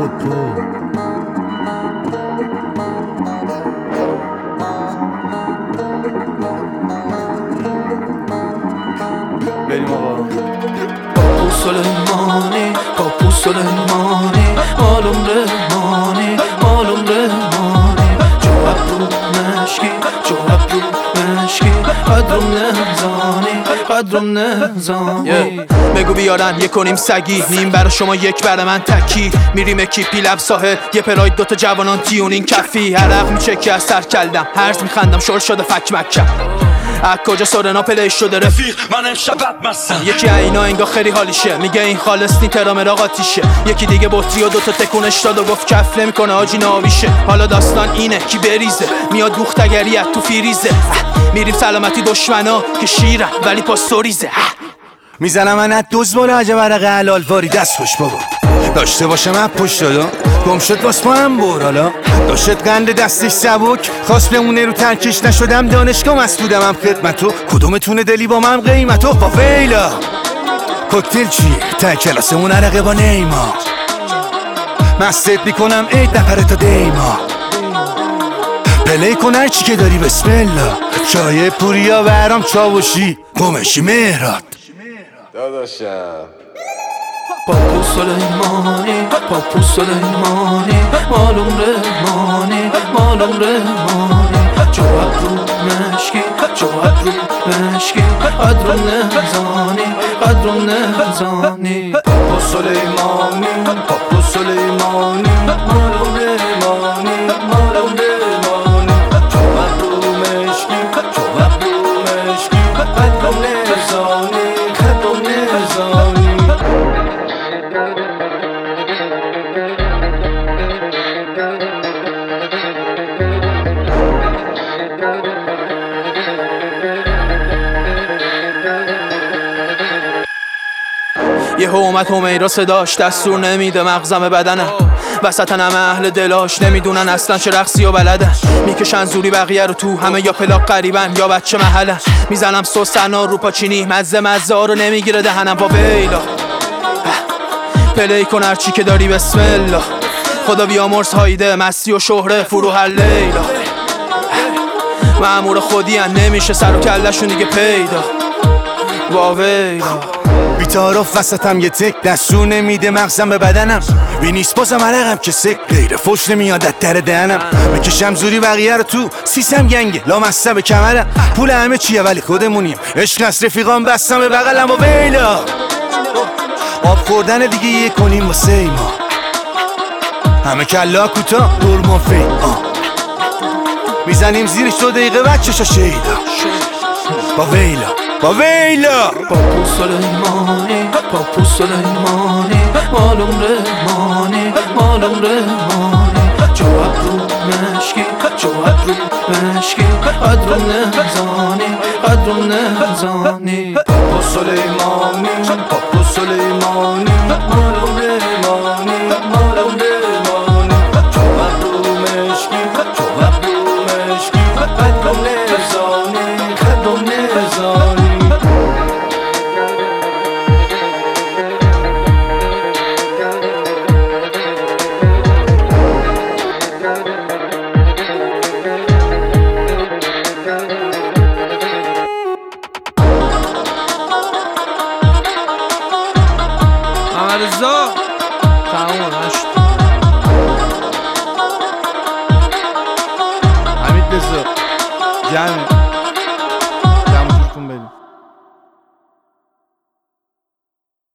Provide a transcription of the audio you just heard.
پوپو. بریم آقا. پاپو سلیمانی، پاپو سلیمانی، مالم رحمانی، مالم رحمانی. جو ابرو مشکی، جو ابرو مشکی، قدرم نزانی، قدرم نزانی. بگو بیارن یک کنیم سگی، نیم برا شما یک برا من تکی. میریم اکیپی لب ساحل، یه پراید دوتا جوانان تیونین کفی. عرق میچکی از سر کلدم، هرز میخندم شل شده فک مکم. از کجا سورنا پلیش شده رفیق من امشب بدمستم. یکی اینا انگا خیلی حالیشه، میگه این خالص نی ترامر آقاتیشه. یکی دیگه بطری و دوتا تکونش داد و گفت کف نمیکنه آجی ناویشه. حالا داستان اینه کی بریزه، میاد دوختگریت تو فیریزه. میریم سلامتی دشمنا که شیرن ولی پاستوریزه. میزنم من از دوز باره عجب عرق حلال واری دست خوش بابا. داشته باشه من پشت دادا گم شد باس ما هم برالا. داشت قند دستش سبک خواست بمونه رو ترکش. نشدم دانشگاه مسئولم هم خدمتو. کدومتونه دلی با من قیمتو. با ویلا کوکتل چیه تا کلاسمون عرقه با نیما. مستت میکنم عید نپره تا دیما. پلی کن هر چی که داری بسم الله. چای پوریا برام چاوشی گمشی مهراد داداشم. پاپو سلیمانی، پاپو سلیمانی، مالم رحمانی، مالم رحمانی. جو ابرو مشکی، جو ابرو مشکی، قدرم نزانی، قدرم نزانی. پاپو سلیمانی، پاپو سلیمانی، مالم رحمانی، مالم رحمانی. جو ابرو مشکی، جو ابرو مشکی، قدرم نزانی، قدرم نزانی. یه اومد همیرا صداش دستور نمیده مغزم بدنم. وسطن همه اهل دلاش نمیدونن اصلا چه رقصی و بلدن. میکشن زوری بقیه رو تو همه یا پلاک قریبن یا بچه محلن. میزنم سوسنا رو پاچینی مزه مزه ها رو نمیگیره دهنم. با ویلا پلی کن هرچی که داری بسم الله. خدا بیامرز هایده مستی و شهره فرو هر لیلا. مأمور خودی هن نمیشه سر و کلشون دیگه پیدا. با ویلا بیتارف وسطم یه تک دستور نمیده مغزم به بدنم. بی نیست بازم عرقم که سک غیر فوش نمیاد از در دهنم. بکشم زوری بقیه رو تو سیسم گنگه لامصب به کمرم. پول همه چیه ولی خودمونیم. عشق از رفیقام بستم به بغلم. با ویلا آب خوردن دیگه یه کنیم واسه ما. همه کلا کوتا برمان فی میزنیم زیرش 2 دقیقه بچه‌شا شیدا. با ویلا با ویلا پاپو سلیمانی، پاپو سلیمانی، مالم رحمانی، مالم رحمانی. جو ابرو مشکی، جو ابرو مشکی، قدرم نزانی، قدرم نزانی. پاپو سلیمانی، پاپو سلیمانی، مالم رحمانی، مالم رحمانی. جو ابرو مشکی، جو ابرو مشکی، قدرم نزانی، قدرم نزانی. رضا تمام نشد. حمید رضا جمع